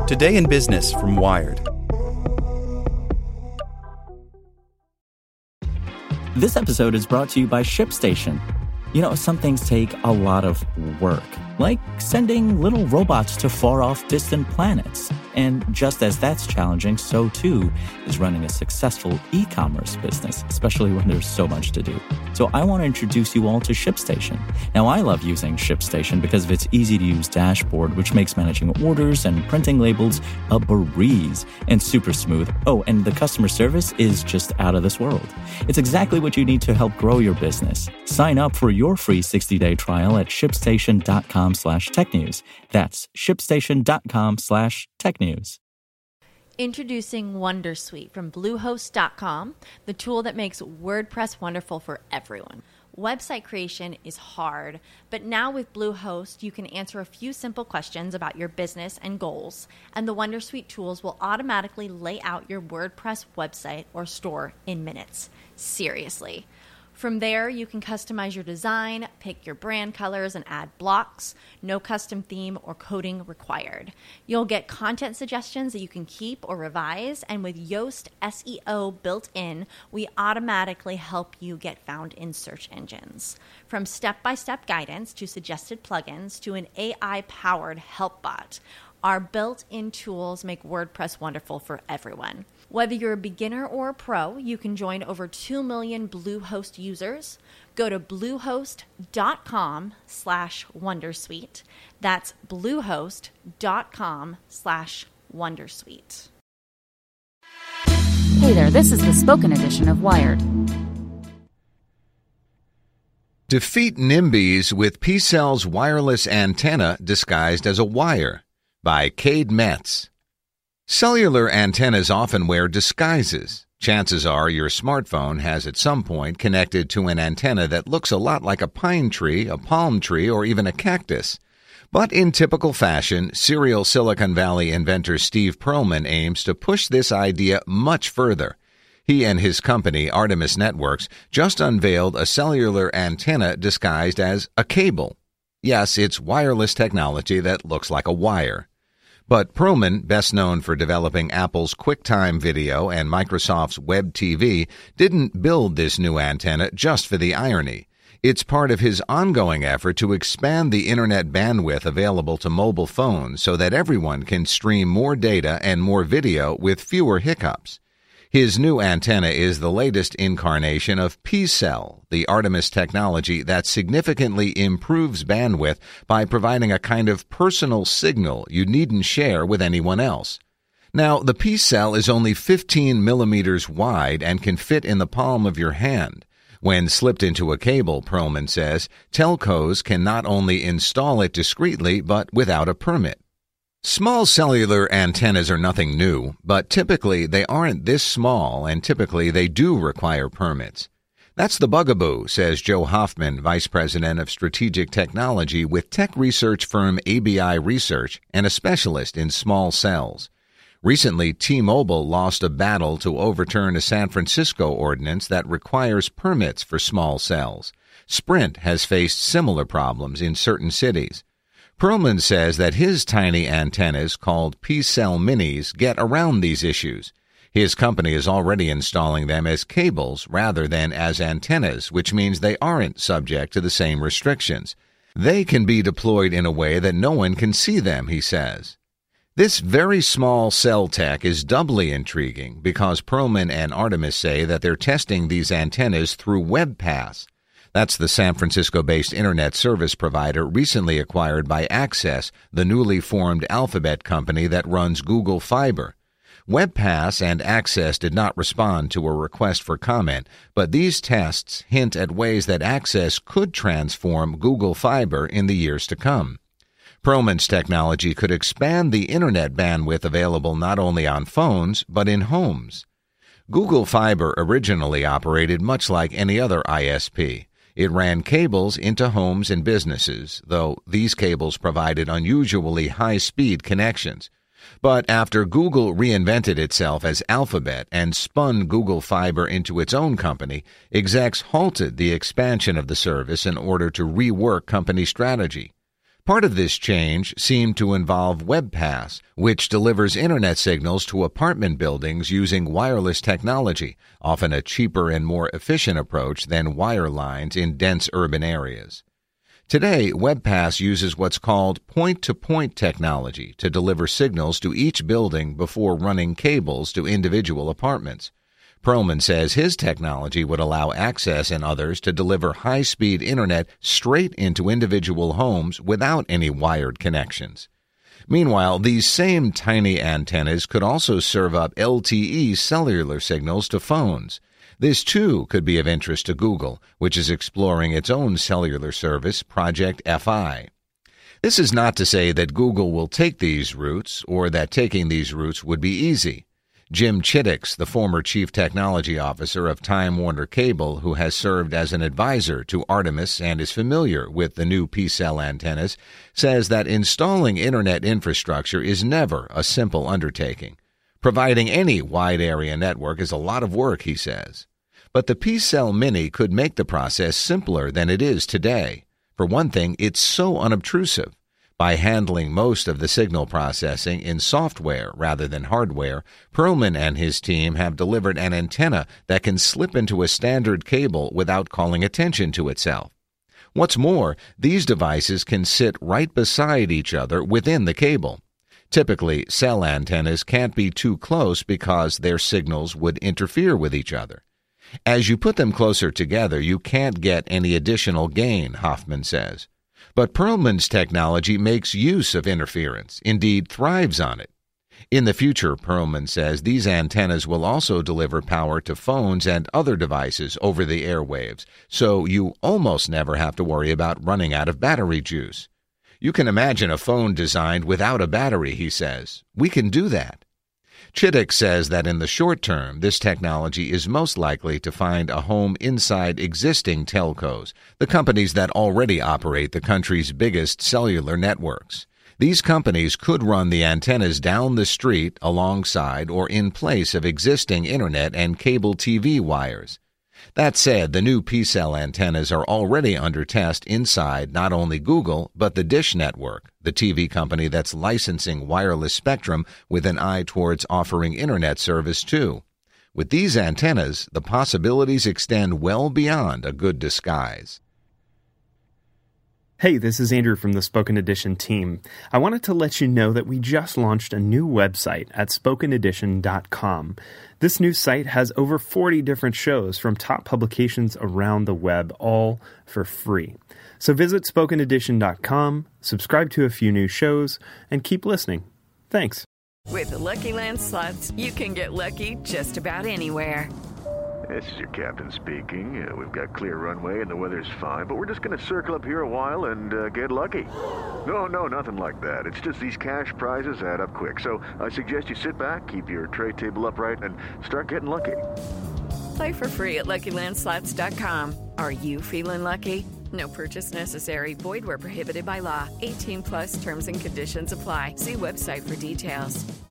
Today in Business from Wired. This episode is brought to you by ShipStation. You know, some things take a lot of work, like sending little robots to far-off distant planets. And just as that's challenging, so too is running a successful e-commerce business, especially when there's so much to do. So I want to introduce you all to ShipStation. Now, I love using ShipStation because of its easy-to-use dashboard, which makes managing orders and printing labels a breeze and super smooth. Oh, and the customer service is just out of this world. It's exactly what you need to help grow your business. Sign up for your free 60-day trial at shipstation.com/technews. That's shipstation.com/technews. Introducing Wondersuite from Bluehost.com, the tool that makes WordPress wonderful for everyone. Website creation is hard, but now with Bluehost, you can answer a few simple questions about your business and goals, and the Wondersuite tools will automatically lay out your WordPress website or store in minutes. Seriously. From there, you can customize your design, pick your brand colors, and add blocks. No custom theme or coding required. You'll get content suggestions that you can keep or revise, and with Yoast SEO built in, we automatically help you get found in search engines. From step-by-step guidance to suggested plugins to an AI-powered help bot, our built-in tools make WordPress wonderful for everyone. Whether you're a beginner or a pro, you can join over 2 million Bluehost users. Go to bluehost.com/wondersuite. That's bluehost.com/wondersuite. Hey there, this is the spoken edition of Wired. Defeat NIMBYs with P-Cell's wireless antenna disguised as a wire by Cade Metz. Cellular antennas often wear disguises. Chances are your smartphone has at some point connected to an antenna that looks a lot like a pine tree, a palm tree, or even a cactus. But in typical fashion, serial Silicon Valley inventor Steve Perlman aims to push this idea much further. He and his company, Artemis Networks, just unveiled a cellular antenna disguised as a cable. Yes, it's wireless technology that looks like a wire. But Perlman, best known for developing Apple's QuickTime Video and Microsoft's Web TV, didn't build this new antenna just for the irony. It's part of his ongoing effort to expand the internet bandwidth available to mobile phones so that everyone can stream more data and more video with fewer hiccups. His new antenna is the latest incarnation of P-Cell, the Artemis technology that significantly improves bandwidth by providing a kind of personal signal you needn't share with anyone else. Now, the P-Cell is only 15 millimeters wide and can fit in the palm of your hand. When slipped into a cable, Perlman says, telcos can not only install it discreetly but without a permit. Small cellular antennas are nothing new, but typically they aren't this small, and typically they do require permits. That's the bugaboo, says Joe Hoffman, Vice President of Strategic Technology with tech research firm ABI Research and a specialist in small cells. Recently, T-Mobile lost a battle to overturn a San Francisco ordinance that requires permits for small cells. Sprint has faced similar problems in certain cities. Perlman says that his tiny antennas, called P-Cell Minis, get around these issues. His company is already installing them as cables rather than as antennas, which means they aren't subject to the same restrictions. They can be deployed in a way that no one can see them, he says. This very small cell tech is doubly intriguing because Perlman and Artemis say that they're testing these antennas through WebPass. That's the San Francisco-based internet service provider recently acquired by Access, the newly formed Alphabet company that runs Google Fiber. WebPass and Access did not respond to a request for comment, but these tests hint at ways that Access could transform Google Fiber in the years to come. Perlman's technology could expand the internet bandwidth available not only on phones, but in homes. Google Fiber originally operated much like any other ISP. It ran cables into homes and businesses, though these cables provided unusually high-speed connections. But after Google reinvented itself as Alphabet and spun Google Fiber into its own company, execs halted the expansion of the service in order to rework company strategy. Part of this change seemed to involve WebPass, which delivers internet signals to apartment buildings using wireless technology, often a cheaper and more efficient approach than wire lines in dense urban areas. Today, WebPass uses what's called point-to-point technology to deliver signals to each building before running cables to individual apartments. Perlman says his technology would allow Access and others to deliver high-speed internet straight into individual homes without any wired connections. Meanwhile, these same tiny antennas could also serve up LTE cellular signals to phones. This, too, could be of interest to Google, which is exploring its own cellular service, Project Fi. This is not to say that Google will take these routes or that taking these routes would be easy. Jim Chittix, the former chief technology officer of Time Warner Cable, who has served as an advisor to Artemis and is familiar with the new P-cell antennas, says that installing internet infrastructure is never a simple undertaking. Providing any wide-area network is a lot of work, he says. But the P-cell Mini could make the process simpler than it is today. For one thing, it's so unobtrusive. By handling most of the signal processing in software rather than hardware, Perlman and his team have delivered an antenna that can slip into a standard cable without calling attention to itself. What's more, these devices can sit right beside each other within the cable. Typically, cell antennas can't be too close because their signals would interfere with each other. As you put them closer together, you can't get any additional gain, Hoffman says. But Perlman's technology makes use of interference, indeed thrives on it. In the future, Perlman says, these antennas will also deliver power to phones and other devices over the airwaves, so you almost never have to worry about running out of battery juice. You can imagine a phone designed without a battery, he says. We can do that. Chittix says that in the short term, this technology is most likely to find a home inside existing telcos, the companies that already operate the country's biggest cellular networks. These companies could run the antennas down the street alongside or in place of existing internet and cable TV wires. That said, the new P-cell antennas are already under test inside not only Google, but the Dish Network, the TV company that's licensing wireless spectrum with an eye towards offering internet service too. With these antennas, the possibilities extend well beyond a good disguise. Hey, this is Andrew from the Spoken Edition team. I wanted to let you know that we just launched a new website at spokenedition.com. This new site has over 40 different shows from top publications around the web, all for free. So visit spokenedition.com, subscribe to a few new shows, and keep listening. Thanks. With the Lucky Land Slots, you can get lucky just about anywhere. This is your captain speaking. We've got clear runway and the weather's fine, but we're just going to circle up here a while and get lucky. No, nothing like that. It's just these cash prizes add up quick. So I suggest you sit back, keep your tray table upright, and start getting lucky. Play for free at LuckyLandSlots.com. Are you feeling lucky? No purchase necessary. Void where prohibited by law. 18+ terms and conditions apply. See website for details.